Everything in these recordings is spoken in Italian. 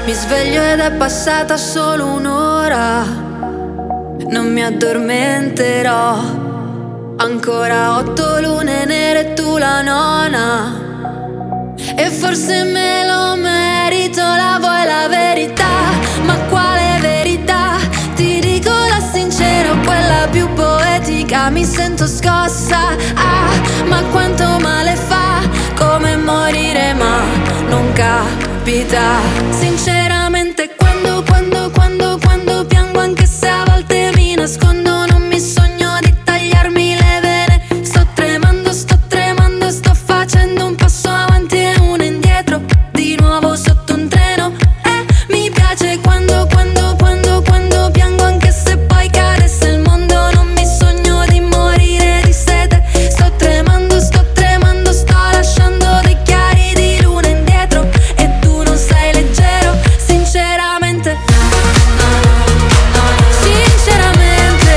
Mi sveglio ed è passata solo un'ora. Non mi addormenterò. Ancora 8 lune nere e tu la nona. E forse me lo merito, la vuoi la verità? Ma quale verità? Ti dico la sincera o quella più poetica. Mi sento scossa, ma quanto male fa. Come morire ma non capita. Sinceramente quando piango, anche se a volte mi nascondo, non mi sogno di tagliarmi le vene. Sto tremando, sto facendo un passo avanti e uno indietro, di nuovo sotto un treno. Mi piace quando piango, anche se poi cadesse il mondo. Non mi sogno di morire di sete. Sto tremando, sto lasciando dei chiari di luna indietro. E tu non sei leggero, sinceramente. Sinceramente,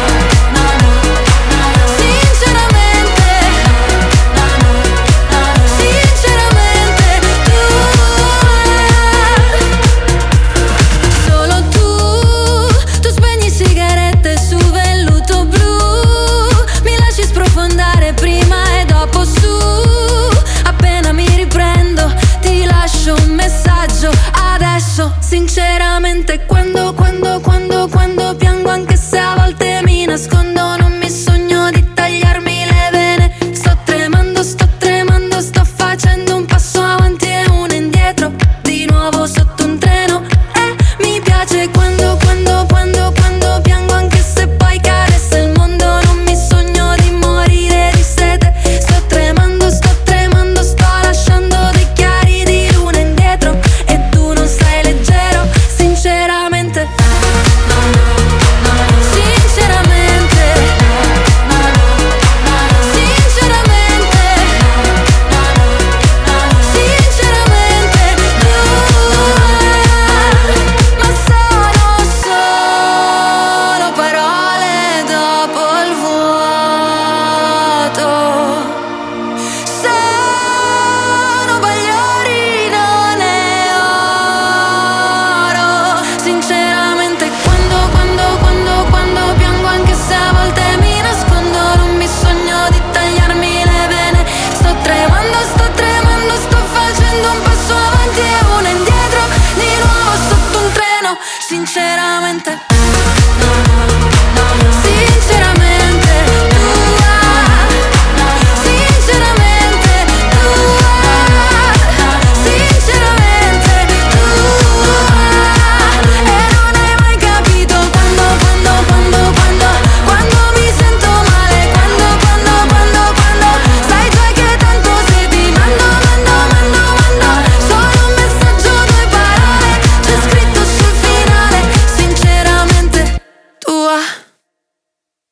solo tu spegni sigarette su velluto blu. Mi lasci sprofondare prima e dopo su. Appena mi riprendo ti lascio un messaggio adesso. Sinceramente quando piango, anche se a volte mi nascondo, non mi sogno di tagliarmi le vene. Sto tremando, sto facendo un passo avanti e uno indietro, di nuovo sotto un treno. Mi piace quando piango, anche se poi cadesse il mondo. Non mi sogno di morire di sete. Sto tremando, sto lasciando dei chiari di luna indietro. E tu non sei leggero, sinceramente. Ma sono solo parole dopo il vuoto. Sono bagliori, non è oro. Sinceramente quando piango, anche se a volte mi nascondo, non mi sogno di tagliarmi le vene. Sto tremando, sto facendo un passo avanti e uno indietro, di nuovo sotto un treno. Sinceramente